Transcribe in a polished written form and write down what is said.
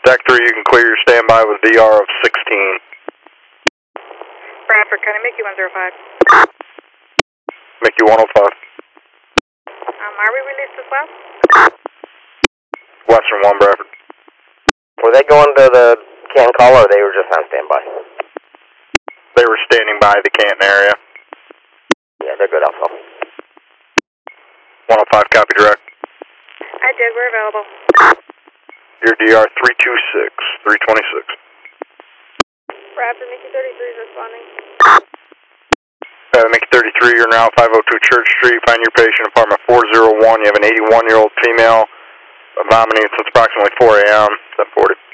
Deck 3, you can clear your standby with DR of 16. Bradford, can I make you 105? Make you 105. Are we released as well? Western 1, Bradford. Were they going to the Canton call or they were just on standby? They were standing by the Canton area. Yeah, they're good also. 105, copy direct. I did, we're available. Your DR 326, 326. Bradford, Mickey 33 is responding. Mickey 33, you're now 502 Church Street. Find your patient, apartment 401. You have an 81-year-old female vomiting since approximately 4 a.m. 740.